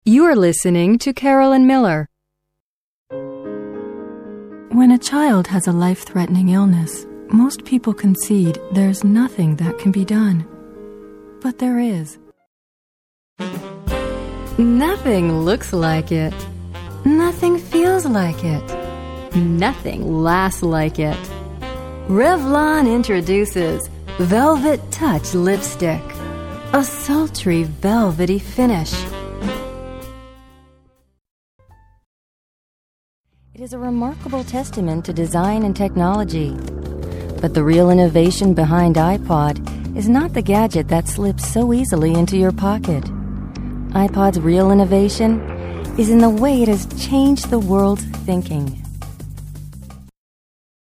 You are listening to Carolyn Miller. When a child has a life-threatening illness, most people concede there's nothing that can be done. But there is. Nothing looks like it. Nothing feels like it. Nothing lasts like it. Revlon introduces Velvet Touch Lipstick, a sultry, velvety finish. It is a remarkable testament to design and technology. But the real innovation behind iPod is not the gadget that slips so easily into your pocket. iPod's real innovation is in the way it has changed the world's thinking.